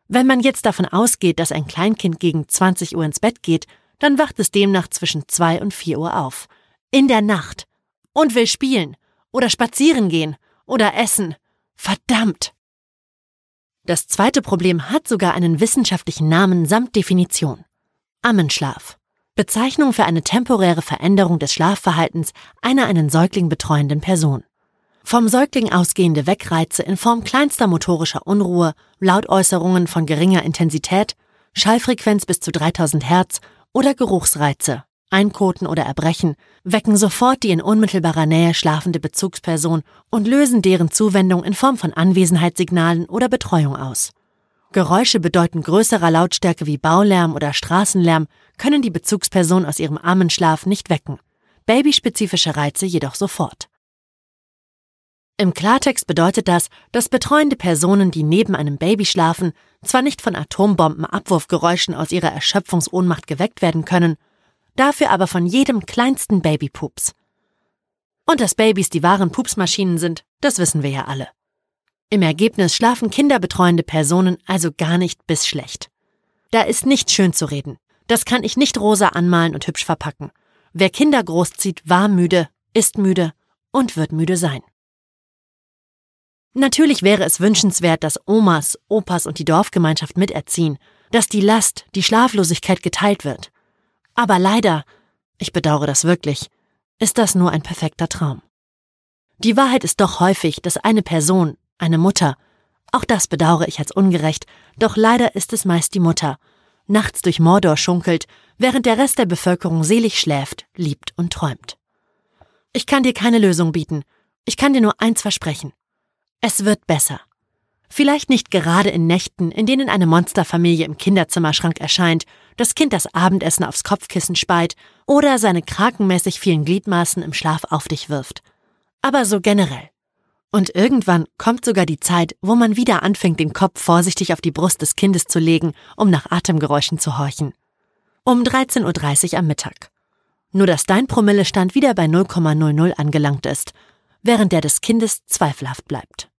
Wenn man jetzt davon ausgeht, dass ein Kleinkind gegen 20 Uhr ins Bett geht, dann wacht es demnach zwischen 2 und 4 Uhr auf. In der Nacht. Und will spielen. Oder spazieren gehen. Oder essen. Verdammt! Das zweite Problem hat sogar einen wissenschaftlichen Namen samt Definition. Ammenschlaf. Bezeichnung für eine temporäre Veränderung des Schlafverhaltens einer einen Säugling betreuenden Person. Vom Säugling ausgehende Weckreize in Form kleinster motorischer Unruhe, Lautäußerungen von geringer Intensität, Schallfrequenz bis zu 3000 Hertz oder Geruchsreize, Einkoten oder Erbrechen, wecken sofort die in unmittelbarer Nähe schlafende Bezugsperson und lösen deren Zuwendung in Form von Anwesenheitssignalen oder Betreuung aus. Geräusche bedeutend größerer Lautstärke wie Baulärm oder Straßenlärm können die Bezugsperson aus ihrem Ammenschlaf nicht wecken, babyspezifische Reize jedoch sofort. Im Klartext bedeutet das, dass betreuende Personen, die neben einem Baby schlafen, zwar nicht von Atombombenabwurfgeräuschen aus ihrer Erschöpfungsohnmacht geweckt werden können, dafür aber von jedem kleinsten Babypups. Und dass Babys die wahren Pupsmaschinen sind, das wissen wir ja alle. Im Ergebnis schlafen kinderbetreuende Personen also gar nicht bis schlecht. Da ist nicht schön zu reden. Das kann ich nicht rosa anmalen und hübsch verpacken. Wer Kinder großzieht, war müde, ist müde und wird müde sein. Natürlich wäre es wünschenswert, dass Omas, Opas und die Dorfgemeinschaft miterziehen, dass die Last, die Schlaflosigkeit geteilt wird. Aber leider, ich bedauere das wirklich, ist das nur ein perfekter Traum. Die Wahrheit ist doch häufig, dass eine Person, eine Mutter, auch das bedauere ich als ungerecht, doch leider ist es meist die Mutter, nachts durch Mordor schunkelt, während der Rest der Bevölkerung selig schläft, liebt und träumt. Ich kann dir keine Lösung bieten, ich kann dir nur eins versprechen. Es wird besser. Vielleicht nicht gerade in Nächten, in denen eine Monsterfamilie im Kinderzimmerschrank erscheint, das Kind das Abendessen aufs Kopfkissen speit oder seine krakenmäßig vielen Gliedmaßen im Schlaf auf dich wirft. Aber so generell. Und irgendwann kommt sogar die Zeit, wo man wieder anfängt, den Kopf vorsichtig auf die Brust des Kindes zu legen, um nach Atemgeräuschen zu horchen. Um 13:30 Uhr am Mittag. Nur dass dein Promillestand wieder bei 0,00 angelangt ist, während der des Kindes zweifelhaft bleibt.